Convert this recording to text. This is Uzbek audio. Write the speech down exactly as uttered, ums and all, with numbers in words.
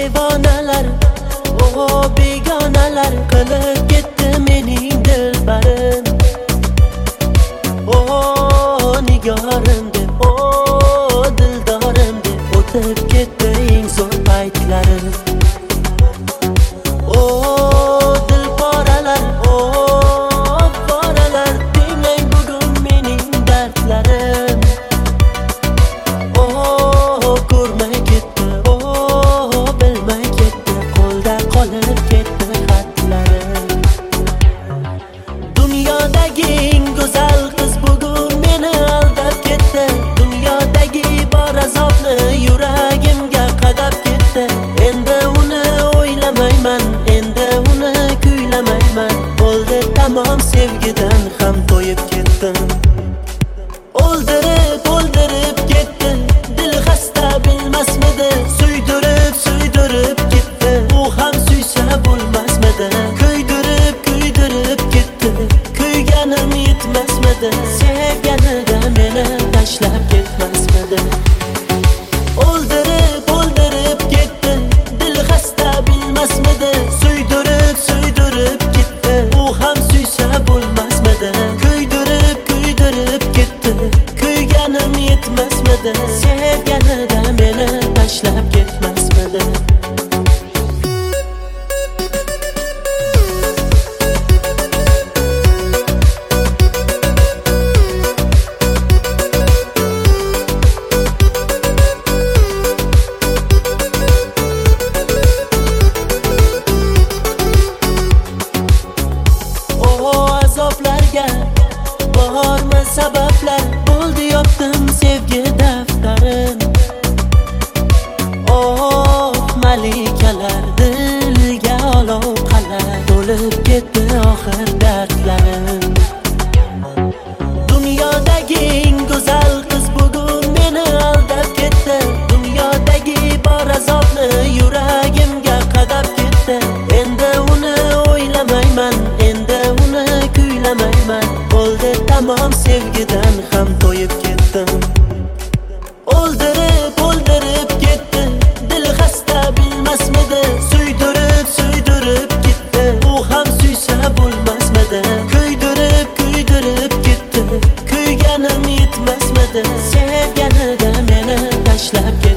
devonalar, o begonalar qilib ketdi mening dilbarim. O nigorim deb, o dildorim deb o'tib ketdi eng zo'r paytlarim. O dilporalar, o poralar, tinglang bugun mening dardlarim. O ko'rmay ketdi, o bilmay ketdi, qo'lda qolib ketdi xatlarim. Dunyodagi eng go'zal qiz bugun meni aldab ketdi. Dunyodagi bor azobni yuragimga qadab ketdi. Endi uni o'ylamayman, endi uni kuylamayman. Bo'ldi tamom, sevgidan ham to'yib ketdim. O'ldirib, o'ldirib ketdi, dil xasta bilmasmidi? Suydirib, suydirib ketdi, u ham suysa bo'lmasmidi? Kuydirib, kuydirib ketdi, kuyganim yetmasmidi? Sevganida meni tashlab ketmasmidi? O'ldirib, o'ldirib ketdi, dil xasta bilmasmidi? Suydirib, suydirib ketdi, u ham suysa bo'lmasmidi? Kuydirib, kuydirib ketdi, kuyganim yetmasmidi? Sevganida meni tashlab ketmasmidi? Azoblarga bormi sabablar? Bo'ldi yopdim sevgi daftarim. Oh malikalar, dilga olov qalar, to'lib ketdi oxir dardlarim. Dunyodagi eng go'zal qiz bugun meni aldab ketdi. Dunyodagi bor azobni yuragimga qadab ketdi. Endi uni o'ylamayman, endi uni kuylamayman. Bo'ldi tamom, sevgidan ham to'yib ketdim. O'ldirib, o'ldirib ketdi, dil xasta bilmasmidi? Suydirib, suydirib ketdi, u ham suysa bo'lmasmidi? Kuydirib, kuydirib ketdi, kuyganim yetmasmidi? Sevganida meni tashlab ketdi.